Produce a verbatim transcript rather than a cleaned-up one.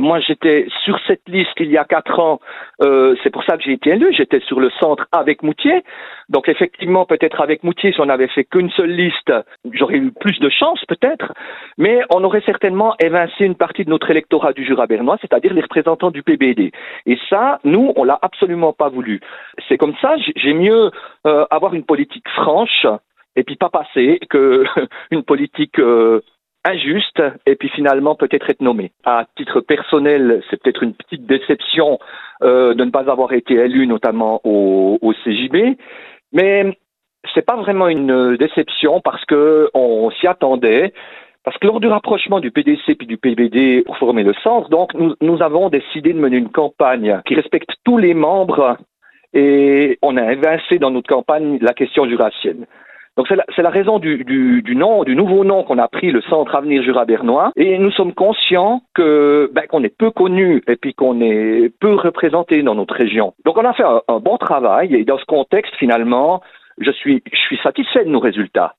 moi j'étais sur cette liste il y a quatre ans, euh, c'est pour ça que j'ai été élu, j'étais sur le centre avec Moutier, donc effectivement peut-être avec Moutier si on n'avait fait qu'une seule liste, j'aurais eu plus de chance peut-être, mais on aurait certainement évincé une partie de notre électorat du Jura bernois, c'est-à-dire les représentants du P B D. Et ça, nous, on l'a absolument pas voulu. C'est comme ça, j'ai mieux euh, avoir une politique franche et puis pas passer que une politique euh, injuste et puis finalement peut-être être nommé. À titre personnel, c'est peut-être une petite déception euh, de ne pas avoir été élu, notamment au, au C J B, mais c'est pas vraiment une déception parce que on s'y attendait. Parce que lors du rapprochement du P D C puis du P B D pour former le centre, donc nous, nous avons décidé de mener une campagne qui respecte tous les membres et on a évincé dans notre campagne la question jurassienne. Donc c'est la, c'est la raison du, du, du nom, du nouveau nom qu'on a pris, le Centre Avenir Jura bernois. Et nous sommes conscients que ben, qu'on est peu connu et puis qu'on est peu représenté dans notre région. Donc on a fait un, un bon travail et dans ce contexte finalement, je suis je suis satisfait de nos résultats.